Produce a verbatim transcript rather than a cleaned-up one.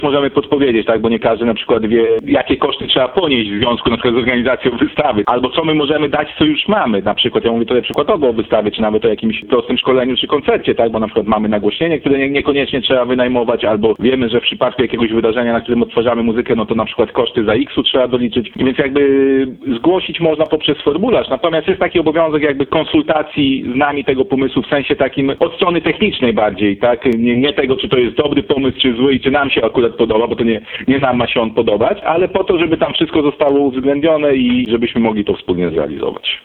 możemy podpowiedzieć, tak, bo nie każdy na przykład wie, jakie koszty trzeba ponieść w związku na przykład z organizacją wystawy, albo co my możemy dać, co już mamy. Na przykład, ja mówię tutaj przykładowo o wystawie, czy nawet o jakimś prostym szkoleniu, czy koncercie, tak, bo na przykład mamy nagłośnienie, które nie, niekoniecznie trzeba wynajmować, albo wiemy, że w przypadku jakiegoś wydarzenia, na którym odtwarzamy muzykę, no to na przykład koszty za X-u trzeba doliczyć, więc jakby zgłosić można poprzez formularz, natomiast jest taki obowiązek jakby konsultacji z nami tego pomysłu w sensie takim od strony technicznej bardziej, tak, nie, nie tego, czy to jest dobry pomysł, czy zły i czy nam się akurat podoba, bo to nie, nie nam ma się on podobać, ale po to, żeby tam wszystko zostało uwzględnione i żebyśmy mogli to wspólnie zrealizować.